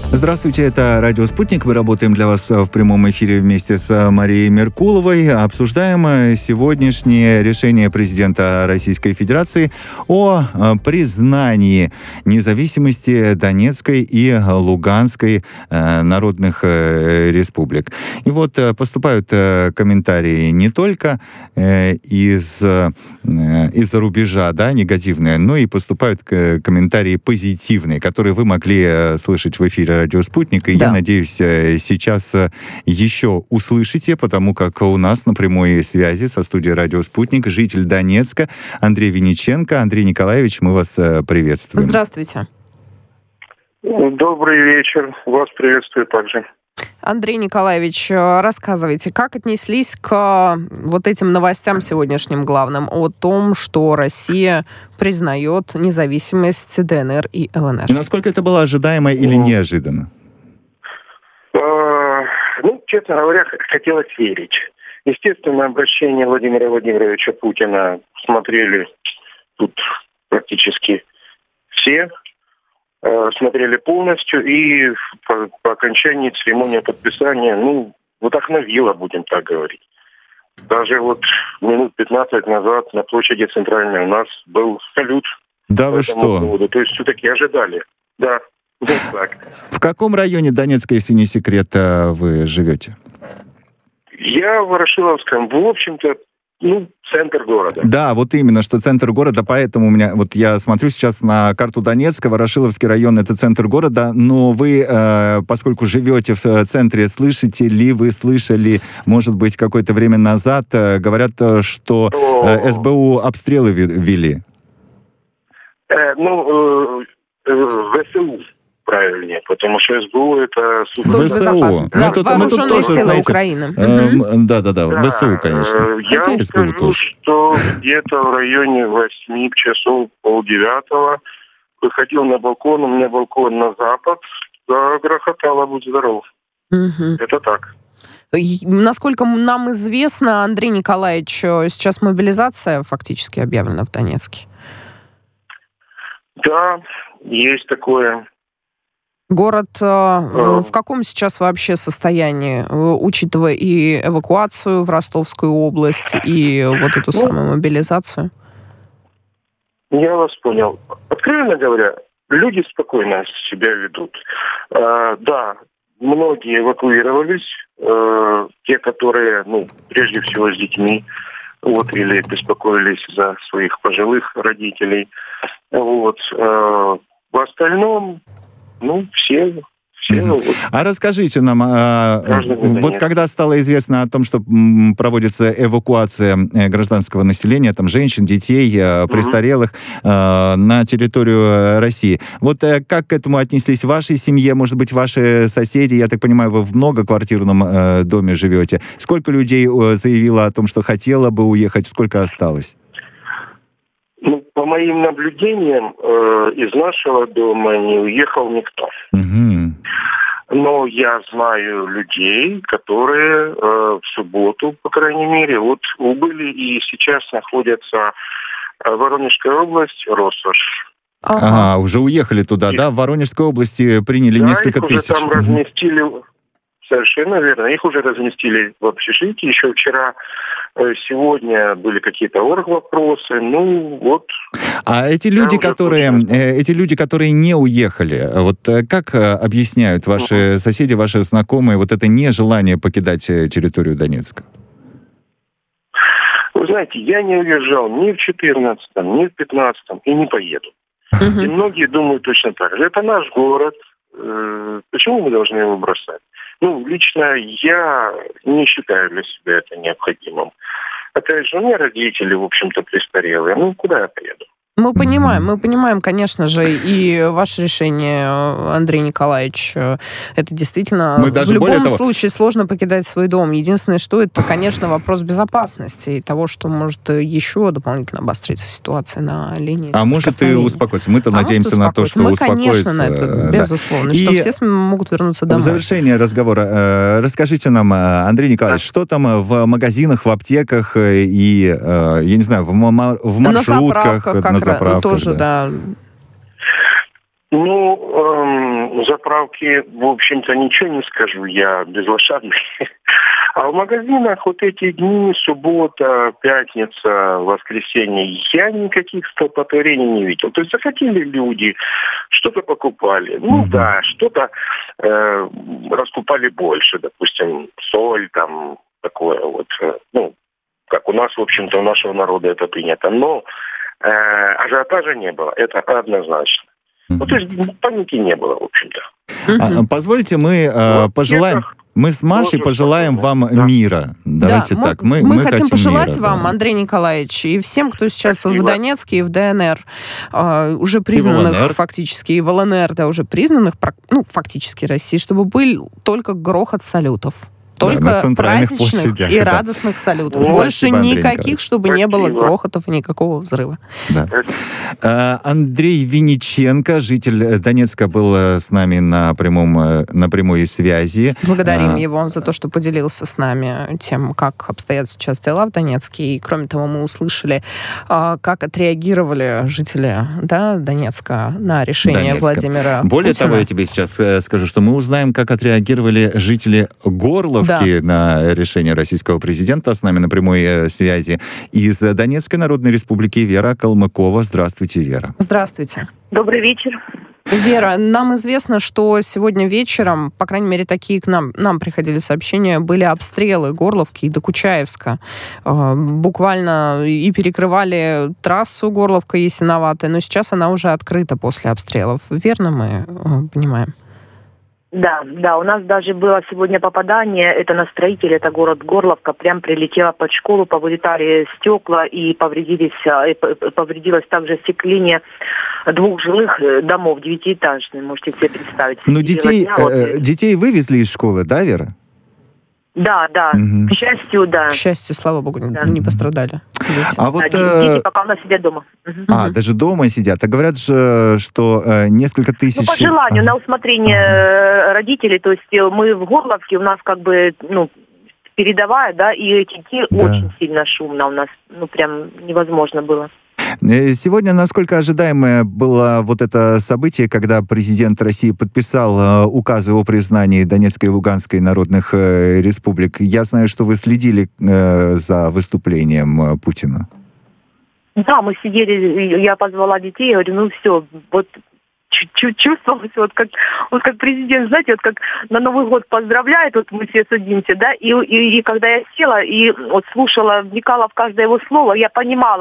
Здравствуйте, это «Радио Спутник». Мы работаем для вас в прямом эфире вместе с Марией Меркуловой. Обсуждаем сегодняшнее решение президента Российской Федерации о признании независимости Донецкой и Луганской народных республик. И вот поступают комментарии не только из-за рубежа, да, негативные, но и поступают комментарии позитивные, которые вы могли слышать в эфире «Радио Спутник». И да. Я надеюсь, сейчас еще услышите, потому как у нас на прямой связи со студией «Радио Спутник» житель Донецка Андрей Винниченко. Андрей Николаевич, мы вас приветствуем. Здравствуйте. Добрый вечер. Вас приветствую также. Андрей Николаевич, рассказывайте, как отнеслись к вот этим новостям сегодняшним главным о том, что Россия признает независимость ДНР и ЛНР? И насколько это было ожидаемо или неожиданно? Честно говоря, хотелось верить. Естественно, обращение Владимира Владимировича Путина смотрели тут практически все. Смотрели полностью, и по окончании церемонии подписания, вдохновило, будем так говорить. Даже вот минут 15 назад на площади Центральной у нас был салют. Да вы что? Поводу. То есть все-таки ожидали. Да, вот так. В каком районе Донецка, если не секрет, вы живете? Я в Ворошиловском, в общем-то, центр города. Да, вот именно, что центр города, поэтому у меня, вот я смотрю сейчас на карту Донецка, Ворошиловский район — это центр города, но вы, поскольку живете в центре, слышали, может быть, какое-то время назад, говорят, что СБУ обстрелы вели? ВСУ. Правильнее, потому что СБУ — это... ВСУ. Вооруженные силы Украины. Да, ВСУ, конечно. Я вам скажу, что где-то в районе 8 часов, 8:30 выходил на балкон, у меня балкон на запад, грохотало, будь здоров. Это так. Насколько нам известно, Андрей Николаевич, сейчас мобилизация фактически объявлена в Донецке. Да, есть такое. Город в каком сейчас вообще состоянии, учитывая и эвакуацию в Ростовскую область, и вот эту самую мобилизацию? Я вас понял. Откровенно говоря, люди спокойно себя ведут. Да, многие эвакуировались, те, которые, прежде всего с детьми, или беспокоились за своих пожилых родителей. В остальном... все. А расскажите нам, вот когда стало известно о том, что проводится эвакуация гражданского населения, там женщин, детей, престарелых на территорию России, вот как к этому отнеслись в вашей семье, может быть, ваши соседи? Я так понимаю, вы в многоквартирном доме живете. Сколько людей заявило о том, что хотело бы уехать, сколько осталось? По моим наблюдениям, из нашего дома не уехал никто. Но я знаю людей, которые в субботу, по крайней мере, убыли и сейчас находятся в Воронежской области, Россошь. Ага, уже уехали туда, да? В Воронежской области приняли несколько тысяч. Их уже там разместили... Совершенно верно. Их уже разместили в общежитии. Еще вчера, сегодня были какие-то оргвопросы. А эти люди, которые не уехали, вот как объясняют ваши соседи, ваши знакомые вот это нежелание покидать территорию Донецка? Вы знаете, я не уезжал ни в 14-м, ни в 15-м и не поеду. И многие думают точно так же. Это наш город. Почему мы должны его бросать? Лично я не считаю для себя это необходимым. Опять же, у меня родители, в общем-то, престарелые. Куда я поеду? Мы понимаем, конечно же, и ваше решение, Андрей Николаевич, это действительно в любом случае сложно покидать свой дом. Единственное, что это, конечно, вопрос безопасности и того, что может еще дополнительно обостриться ситуация на линии. А может и успокоиться. Мы-то надеемся на то, что успокоится. Мы, конечно, на это, безусловно, что все могут вернуться домой. В завершение разговора расскажите нам, Андрей Николаевич, что там в магазинах, в аптеках и, я не знаю, в маршрутках, на заправках тоже, да. заправке, в общем-то, ничего не скажу, я безлошадный. А в магазинах вот эти дни, суббота, пятница, воскресенье, я никаких столпотворений не видел. То есть заходили люди, что-то покупали. Ну да, что-то раскупали больше, допустим, соль, там, такое вот. Ну, как у нас, в общем-то, у нашего народа это принято. Но ажиотажа не было, это однозначно. Ну, то есть паники не было, в общем-то. Позвольте, мы пожелаем... Мы с Машей пожелаем вам мира. Давайте так. Мы хотим пожелать мира, вам, Андрей Николаевич, и всем, кто сейчас в Донецке и в ДНР, уже признанных фактически, и в ЛНР, да, уже признанных, ну, фактически России, чтобы был только грохот салютов. Только праздничных и радостных салютов. Больше никаких, чтобы не было грохотов и никакого взрыва. Да. Андрей Винниченко, житель Донецка, был с нами на прямой связи. Благодарим его за то, что поделился с нами тем, как обстоят сейчас дела в Донецке. И, кроме того, мы услышали, как отреагировали жители, да, Донецка на решение Владимира Путина. Более того, я тебе сейчас скажу, что мы узнаем, как отреагировали жители Горловки на решение российского президента. С нами на прямой связи из Донецкой Народной Республики Вера Калмыкова. Здравствуйте, Вера. Здравствуйте. Добрый вечер. Вера, нам известно, что сегодня вечером, по крайней мере, такие к нам приходили сообщения, были обстрелы Горловки и Докучаевска. Буквально и перекрывали трассу Горловка-Ясиноватая, но сейчас она уже открыта после обстрелов. Верно мы понимаем? Да, у нас даже было сегодня попадание, это на строителе, это город Горловка, прям прилетело под школу, повылетали стекла и повредилось также остекление 2 жилых домов, 9-этажных, можете себе представить. Ну, детей вывезли из школы, да, Вера? Да. К счастью, да. К счастью, слава богу, не пострадали. А вот дети пока у нас сидят дома. Даже дома сидят. А говорят же, что несколько тысяч... Ну, по желанию, на усмотрение родителей. То есть мы в Горловке, у нас как бы, передовая, да, и эти детей очень сильно шумно у нас. Прям невозможно было. Сегодня, насколько ожидаемое было вот это событие, когда президент России подписал указы о признании Донецкой и Луганской народных республик? Я знаю, что вы следили за выступлением Путина. Да, мы сидели, я позвала детей, я говорю, все, вот чувствовалось, вот как президент, знаете, вот как на Новый год поздравляет, вот мы все садимся, да, и когда я села и вот слушала, вникала в каждое его слово, я понимала,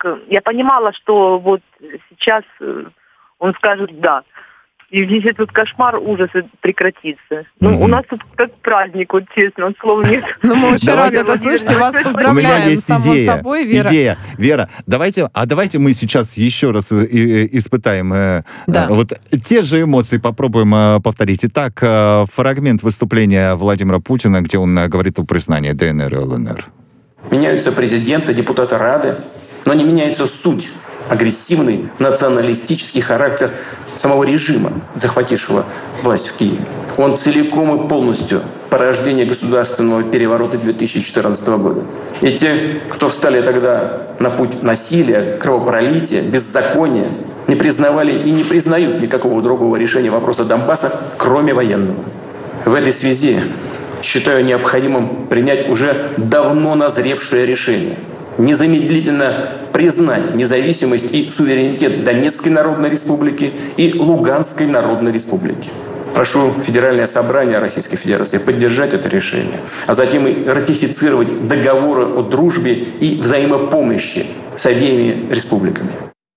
что вот сейчас он скажет «да». И весь этот кошмар, ужас прекратится. У нас тут как праздник, вот честно, слов нет. Мы очень рады это слышать, и вас поздравляем. У меня есть само собой, Вера. Идея. Вера, давайте мы сейчас еще раз испытаем вот те же эмоции, попробуем повторить. Итак, фрагмент выступления Владимира Путина, где он говорит о признании ДНР и ЛНР. Меняются президенты, депутаты Рады, но не меняется суть. Агрессивный националистический характер самого режима, захватившего власть в Киеве. Он целиком и полностью порождение государственного переворота 2014 года. И те, кто встали тогда на путь насилия, кровопролития, беззакония, не признавали и не признают никакого другого решения вопроса Донбасса, кроме военного. В этой связи считаю необходимым принять уже давно назревшее решение – незамедлительно признать независимость и суверенитет Донецкой Народной Республики и Луганской Народной Республики. Прошу Федеральное собрание Российской Федерации поддержать это решение, а затем и ратифицировать договоры о дружбе и взаимопомощи с обеими республиками.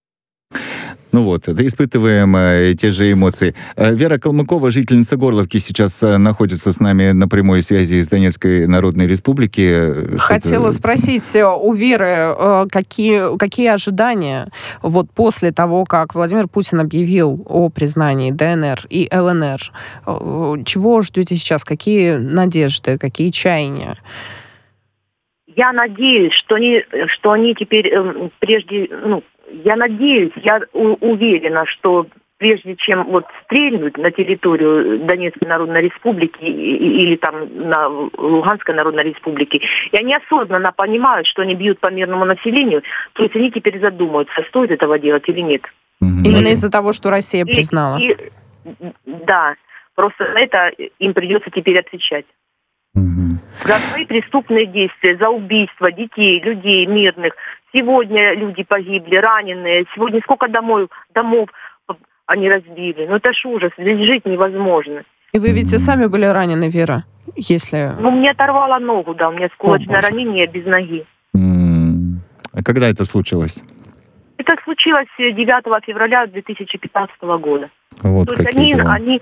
Испытываем те же эмоции. Вера Калмыкова, жительница Горловки, сейчас находится с нами на прямой связи из Донецкой Народной Республики. Хотела спросить у Веры, какие ожидания вот после того, как Владимир Путин объявил о признании ДНР и ЛНР? Чего ждете сейчас? Какие надежды, какие чаяния? Я надеюсь, что они теперь я надеюсь, я уверена, что прежде чем стрельнуть на территорию Донецкой Народной Республики или там на Луганской Народной Республике, и они осознанно понимают, что они бьют по мирному населению, то есть они теперь задумаются, стоит этого делать или нет. Именно из-за того, что Россия признала. Да, просто за это им придется теперь отвечать. За свои преступные действия, за убийство детей, людей мирных. Сегодня люди погибли, раненые. Сегодня сколько домов они разбили. Ну это ж ужас, здесь жить невозможно. И вы ведь и сами были ранены, Вера, если... Ну, мне оторвало ногу, да, у меня осколочное ранение без ноги. А когда это случилось? Это случилось 9 февраля 2015 года. Вот. То есть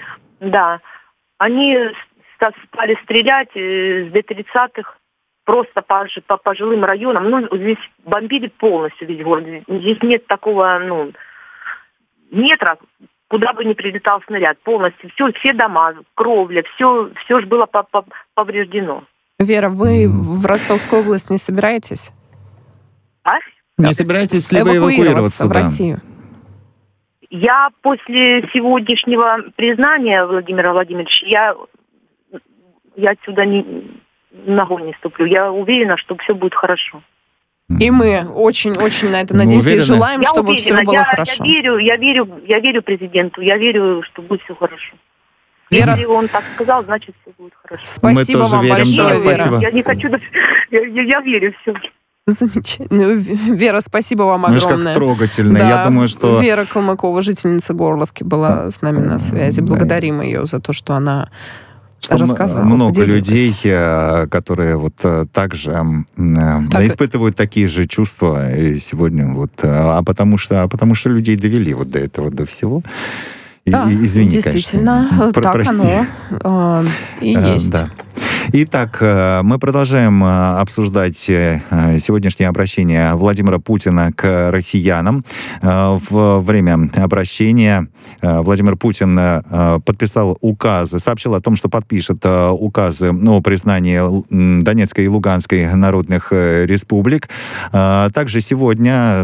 они стали стрелять с Д-30-х просто по жилым районам. Ну, здесь бомбили полностью весь город. Здесь нет такого, метра, куда бы ни прилетал снаряд. Полностью все дома, кровля, все же было повреждено. Вера, вы в Ростовскую область не собираетесь? А? Не собираетесь ли вы эвакуироваться в Россию? Я после сегодняшнего признания Владимира Владимировича, я отсюда ногой не ступлю. Я уверена, что все будет хорошо. И мы очень-очень на это надеемся и желаем, чтобы все было хорошо. Я верю президенту, я верю, что будет все хорошо. Вера... Если он так сказал, значит все будет хорошо. Спасибо вам большое, Вера. Я не хочу... Я верю все. Замечательно. Вера, спасибо вам огромное. Как трогательно. Да, я думаю, что... Вера Калмыкова, жительница Горловки, была с нами на связи. Благодарим ее за то, что она рассказала. Много людей, которые вот также испытывают такие же чувства сегодня. Потому что людей довели вот до этого, до всего. Да, извини, действительно, конечно. так оно и есть. Да. Итак, мы продолжаем обсуждать сегодняшнее обращение Владимира Путина к россиянам. В время обращения Владимир Путин подписал указы, сообщил о том, что подпишет указы о признании Донецкой и Луганской народных республик. Также сегодня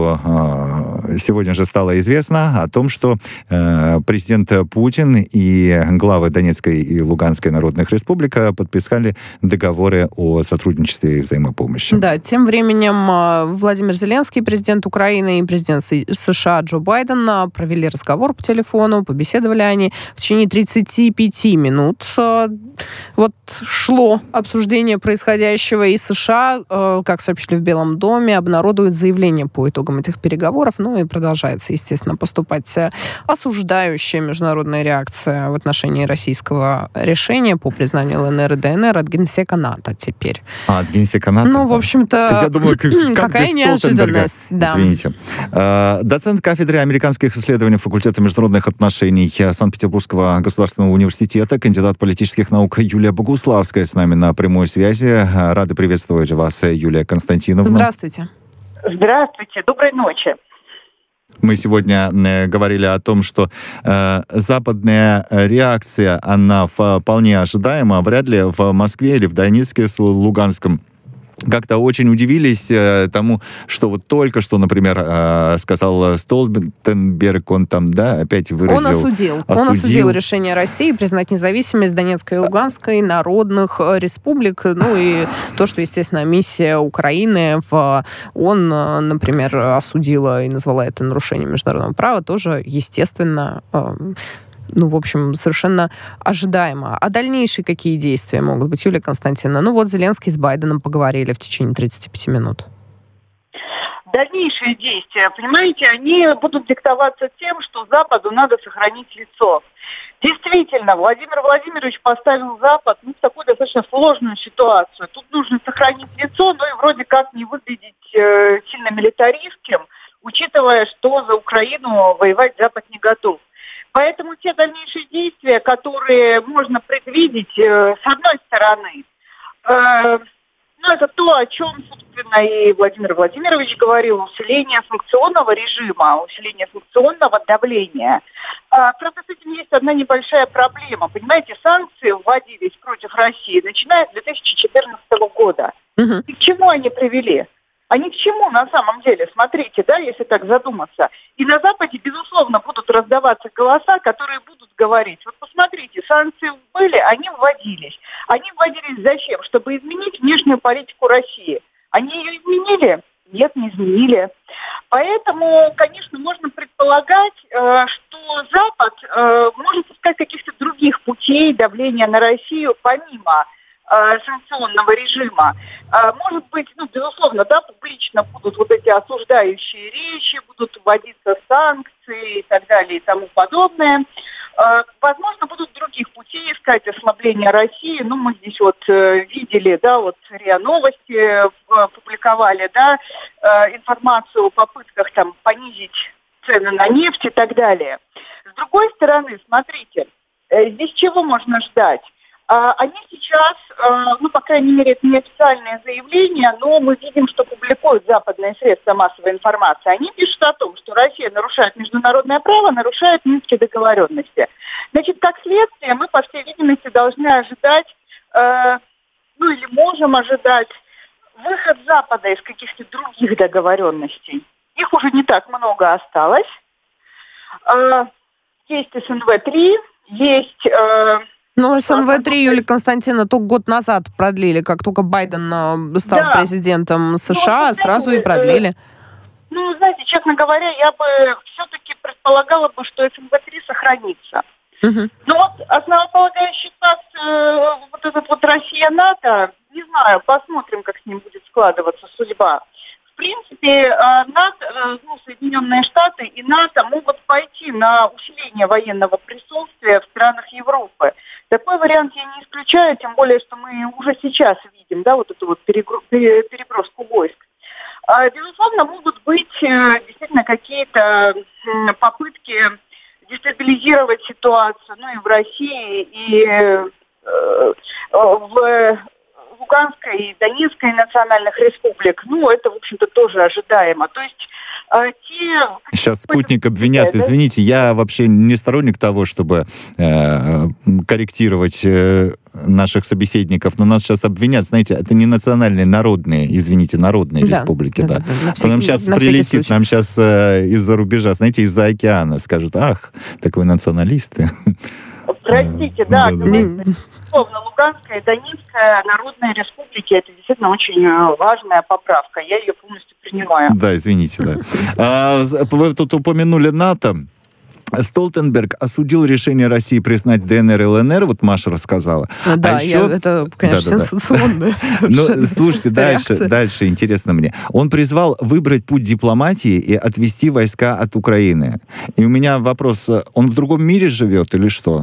же стало известно о том, что президент Путин и главы Донецкой и Луганской народных республик подписали договоры о сотрудничестве и взаимопомощи. Да, тем временем Владимир Зеленский, президент Украины, и президент США Джо Байден провели разговор по телефону, побеседовали они в течение 35 минут. Вот шло обсуждение происходящего, и США, как сообщили в Белом доме, обнародуют заявление по итогам этих переговоров, и продолжается, естественно, поступать осуждающая международная реакция в отношении российского решения по признанию ЛНР и ДНР от Генсека НАТО теперь. От Генсека НАТО? В общем-то, я думаю, какая неожиданность. Да. Извините. Доцент кафедры американских исследований факультета международных отношений Санкт-Петербургского государственного университета, кандидат политических наук Юлия Богуславская с нами на прямой связи. Рады приветствовать вас, Юлия Константиновна. Здравствуйте. Здравствуйте. Доброй ночи. Мы сегодня говорили о том, что западная реакция, она вполне ожидаема, вряд ли в Москве или в Донецке с Луганском как-то очень удивились тому, что вот только что, например, сказал Столтенберг, он там, опять выразил... Он осудил решение России признать независимость Донецкой и Луганской народных республик. И то, что, естественно, миссия Украины в ООН, например, осудила и назвала это нарушением международного права, тоже, естественно... в общем, совершенно ожидаемо. А дальнейшие какие действия могут быть, Юлия Константиновна? Зеленский с Байденом поговорили в течение 35 минут. Дальнейшие действия, понимаете, они будут диктоваться тем, что Западу надо сохранить лицо. Действительно, Владимир Владимирович поставил Запад в такую достаточно сложную ситуацию. Тут нужно сохранить лицо, но и вроде как не выглядеть сильно милитаристским, учитывая, что за Украину воевать Запад не готов. Поэтому те дальнейшие действия, которые можно предвидеть, с одной стороны, это то, о чем, собственно, и Владимир Владимирович говорил, усиление санкционного режима, усиление санкционного давления. Правда, с этим есть одна небольшая проблема. Понимаете, санкции вводились против России, начиная с 2014 года. И к чему они привели? А ни к чему на самом деле, смотрите, если так задуматься. И на Западе, безусловно, будут раздаваться голоса, которые будут говорить, вот посмотрите, санкции были, они вводились. Они вводились зачем? Чтобы изменить внешнюю политику России. Они ее изменили? Нет, не изменили. Поэтому, конечно, можно предполагать, что Запад может искать каких-то путей давления на Россию помимо санкционного режима. Может быть, безусловно, да, публично будут вот эти осуждающие речи, будут вводиться санкции и так далее и тому подобное. Возможно, будут других путей искать ослабления России. Мы здесь видели, да, РИА Новости публиковали, да, информацию о попытках там понизить цены на нефть и так далее. С другой стороны, смотрите, здесь чего можно ждать? Они сейчас, по крайней мере, это неофициальное заявление, но мы видим, что публикуют западные средства массовой информации. Они пишут о том, что Россия нарушает международное право, нарушает Минские договоренности. Значит, как следствие, мы, по всей видимости, должны ожидать, или можем ожидать, выход Запада из каких-то других договоренностей. Их уже не так много осталось. Есть СНВ-3, есть... СНВ-3, Юлия Константиновна, только год назад продлили, как только Байден стал президентом США, сразу и продлили. Знаете, честно говоря, я бы все-таки предполагала бы, что СНВ-3 сохранится. Основополагающий факт, этот Россия-НАТО, не знаю, посмотрим, как с ним будет складываться судьба. В принципе, НАТО, Соединенные Штаты и НАТО могут пойти на усиление военного присутствия в странах Европы. Такой вариант я не исключаю, тем более, что мы уже сейчас видим, да, эту переброску войск. Безусловно, могут быть действительно какие-то попытки дестабилизировать ситуацию, и в России, и в Луганской и Донецкой национальных республик, это, в общем-то, тоже ожидаемо. То есть Сейчас «Спутник» обвинят. Да? Извините, я вообще не сторонник того, чтобы корректировать наших собеседников, но нас сейчас обвинят. Знаете, это не национальные, народные, народные республики. Да. Что нам сейчас прилетит, нам сейчас из-за рубежа, знаете, из-за океана скажут: ах, так вы националисты. Простите, да. Безусловно, Луганская и Донецкая народные республики — это действительно очень важная поправка. Я ее полностью принимаю. Да, извините, да. Вы тут упомянули НАТО. Столтенберг осудил решение России признать ДНР и ЛНР, Маша рассказала. Да, это, конечно, сенсационно. Слушайте, дальше интересно мне. Он призвал выбрать путь дипломатии и отвести войска от Украины. И у меня вопрос: он в другом мире живет или что?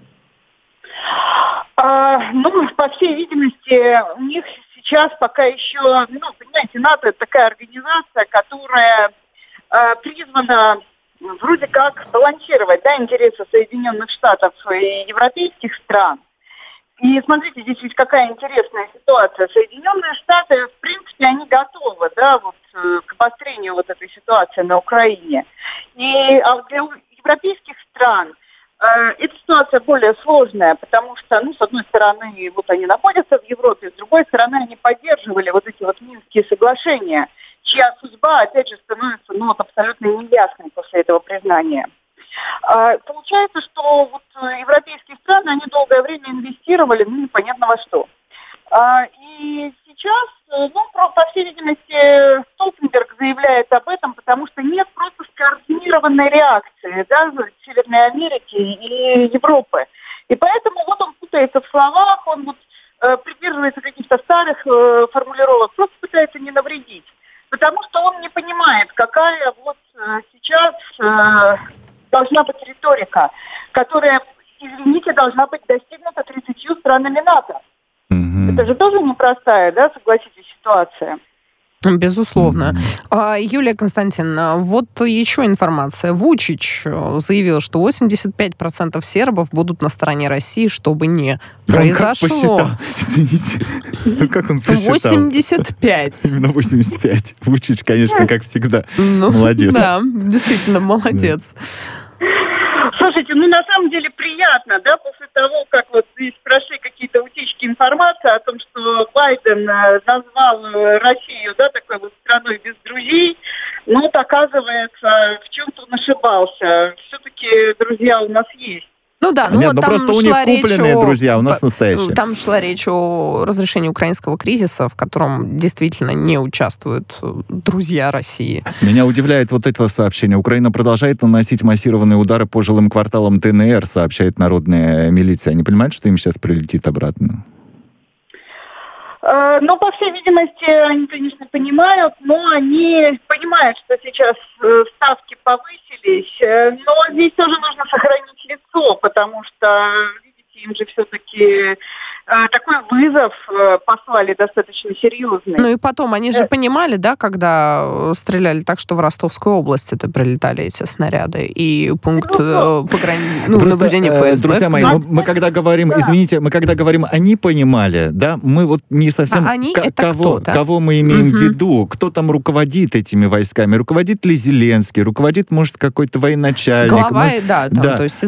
По всей видимости, у них сейчас пока еще, понимаете, НАТО — это такая организация, которая призвана вроде как балансировать, интересы Соединенных Штатов и европейских стран. И смотрите, здесь ведь какая интересная ситуация. Соединенные Штаты, в принципе, они готовы, к обострению этой ситуации на Украине. А для европейских стран эта ситуация более сложная, потому что, с одной стороны, они находятся в Европе, с другой стороны, они поддерживали эти Минские соглашения, чья судьба, опять же, становится абсолютно неясной после этого признания. Получается, что европейские страны, они долгое время инвестировали, непонятно во что. И сейчас, по всей видимости, Столтенберг заявляет об этом, потому что нет просто скоординированной реакции, Северной Америки и Европы. И поэтому он путается в словах, он придерживается каких-то старых формулировок, просто пытается не навредить. Потому что он не понимает, какая сейчас должна быть риторика, которая, извините, должна быть достигнута 30 странами НАТО. Это же тоже непростая, согласитесь, ситуация. Безусловно. Юлия Константиновна, еще информация. Вучич заявил, что 85% сербов будут на стороне России, чтобы не произошло. Извините. Как он посчитал? 85. Именно 85. Вучич, конечно, как всегда. Молодец. Да, действительно, молодец. Слушайте, на самом деле приятно, после того, как здесь прошли какие-то утечки информации о том, что Байден назвал Россию, такой страной без друзей, оказывается, в чем-то он ошибался. Все-таки друзья у нас есть. Ну да, Нет, ну просто у них купленные друзья, у нас настоящие. Там шла речь о разрешении украинского кризиса, в котором действительно не участвуют друзья России. Меня удивляет вот это сообщение. Украина продолжает наносить массированные удары по жилым кварталам ДНР, сообщает народная милиция. Они понимают, что им сейчас прилетит обратно? Ну, по всей видимости, они, конечно, понимают, но они понимают, что сейчас ставки повысились, но здесь тоже нужно сохранить лицо, потому что, видите, им же все-таки такой вызов послали достаточно серьезный. Ну и потом, они же понимали, да, когда стреляли так, что в Ростовскую область это прилетали эти снаряды, и пункт наблюдения ФСБ. Друзья мои, мы когда говорим, извините, мы когда говорим «они понимали», да, мы вот не совсем... Кого мы имеем в виду? Кто там руководит этими войсками? Руководит ли Зеленский? Руководит, может, какой-то военачальник? Глава, то есть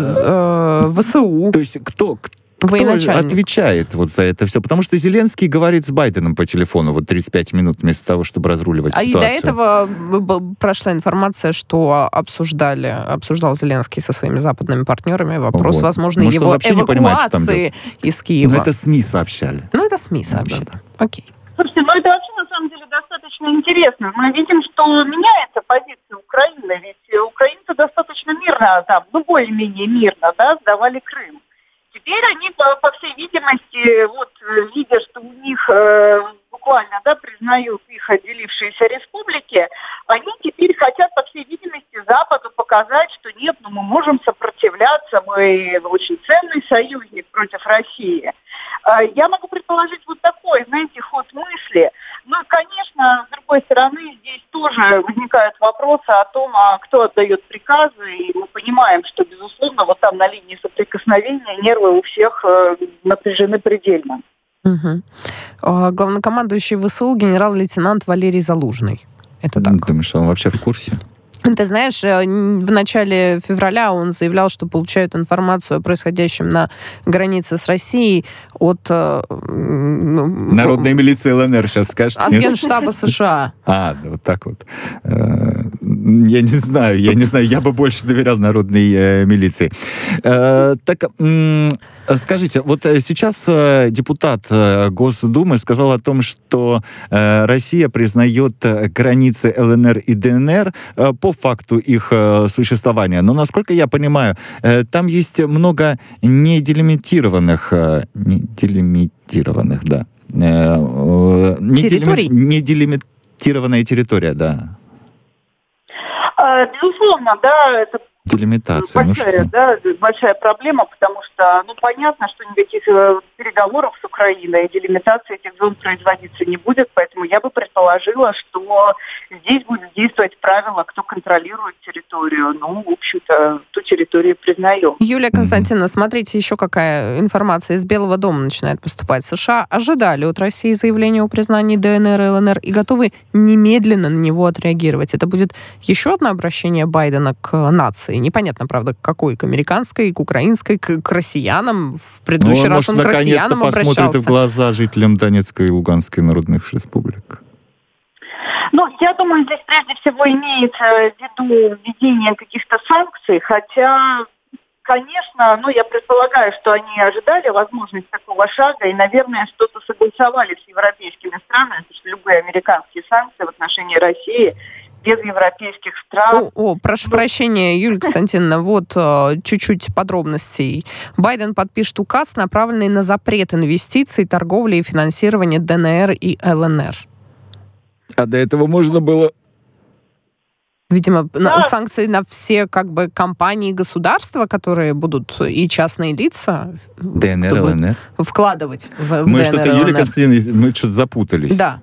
ВСУ. То есть кто отвечает вот за это все? Потому что Зеленский говорит с Байденом по телефону вот 35 минут вместо того, чтобы разруливать ситуацию. И до этого прошла информация, что обсуждал Зеленский со своими западными партнерами вопрос, возможно, его эвакуации из Киева. Но это СМИ сообщали. Это СМИ сообщали. Окей. Слушайте, это вообще на самом деле достаточно интересно. Мы видим, что меняется позиция Украины, ведь украинцы достаточно мирно, более-менее мирно, сдавали Крым. Теперь они, по всей видимости, видя, что у них буквально, признают их отделившиеся республики, они теперь хотят, по всей видимости, Западу показать, что нет, мы можем сопротивляться, мы очень ценный союзник против России. Я могу предположить такой, ход мысли. Ну, конечно, с другой стороны, здесь тоже возникают вопросы о том, кто отдает приказы, и мы понимаем, что, безусловно, там на линии соприкосновения нервы у всех напряжены предельно. Угу. Главнокомандующий ВСУ генерал-лейтенант Валерий Залужный. Это так. Думаешь, что он вообще в курсе? Ты знаешь, в начале февраля он заявлял, что получает информацию о происходящем на границе с Россией от... Народной милиции ЛНР сейчас скажет. От Генштаба США. Вот так вот. Я не знаю, я бы больше доверял народной милиции. Так, скажите, вот сейчас депутат Госдумы сказал о том, что Россия признает границы ЛНР и ДНР по факту их существования. Но, насколько я понимаю, там есть много неделимитированных, территорий? Неделимитированная территория, да. Безусловно, это делимитация. Большая проблема, потому что, понятно, что никаких переговоров с Украиной и делимитации этих зон производиться не будет, поэтому я бы предположила, что здесь будет действовать правило, кто контролирует территорию. В общем-то, ту территорию признаем. Юлия Константиновна, смотрите, еще какая информация из Белого дома начинает поступать. США ожидали от России заявления о признании ДНР и ЛНР и готовы немедленно на него отреагировать. Это будет еще одно обращение Байдена к нации. Непонятно, правда, к какой, к американской, к украинской, к россиянам. В предыдущий раз он к россиянам обращался. Посмотрит в глаза жителям Донецкой и Луганской народных республик. Я думаю, здесь прежде всего имеется в виду введение каких-то санкций, хотя, конечно, я предполагаю, что они ожидали возможность такого шага и, наверное, что-то согласовали с европейскими странами, потому что любые американские санкции в отношении России без европейских стран. Прошу прощения, Юлия Константиновна, чуть-чуть подробностей. Байден подпишет указ, направленный на запрет инвестиций, торговли и финансирования ДНР и ЛНР. А до этого можно было... Видимо, санкции на все компании и государства, которые будут и частные лица ДНР, ЛНР вкладывать в мы ДНР, что-то, ЛНР. Юлия Константиновна, мы что-то запутались. Да.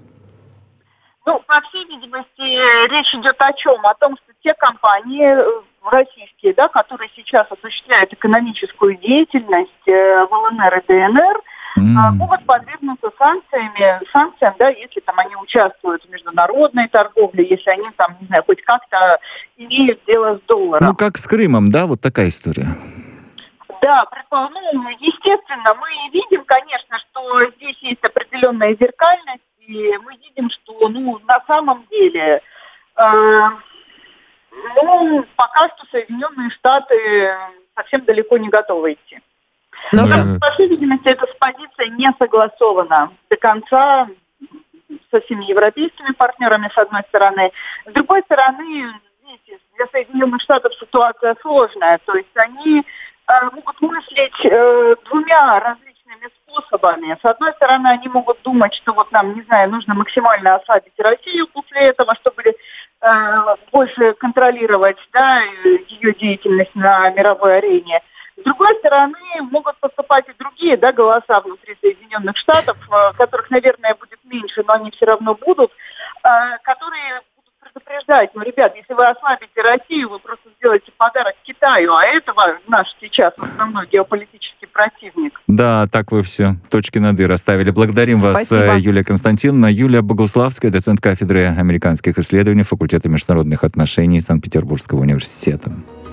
По всей видимости, речь идет о чем? О том, что те компании российские, которые сейчас осуществляют экономическую деятельность в ЛНР и ДНР, могут подвергнуться санкциям, если они участвуют в международной торговле, если они хоть как-то имеют дело с долларом. Как с Крымом, вот такая история. Да, естественно, мы видим, конечно, что здесь есть определенная зеркальность, и мы видим, что, на самом деле, пока что Соединенные Штаты совсем далеко не готова идти. Но, по всей видимости, эта позиция не согласована до конца со всеми европейскими партнерами, с одной стороны. С другой стороны, видите, для Соединенных Штатов ситуация сложная. То есть они могут мыслить двумя различными способами. С одной стороны, они могут думать, что вот нам, не знаю, нужно максимально ослабить Россию после этого, чтобы больше контролировать, да, ее деятельность на мировой арене. С другой стороны, могут поступать и другие, да, голоса внутри Соединенных Штатов, которых, наверное, будет меньше, но они все равно будут, которые будут предупреждать: ну, ребят, если вы ослабите Россию, вы просто сделаете подарок Китаю, а этого наш сейчас основной геополитический противник. Да, так вы все точки над «и» расставили. Благодарим вас, Юлия Константиновна. Юлия Богуславская, доцент кафедры американских исследований, факультета международных отношений Санкт-Петербургского университета.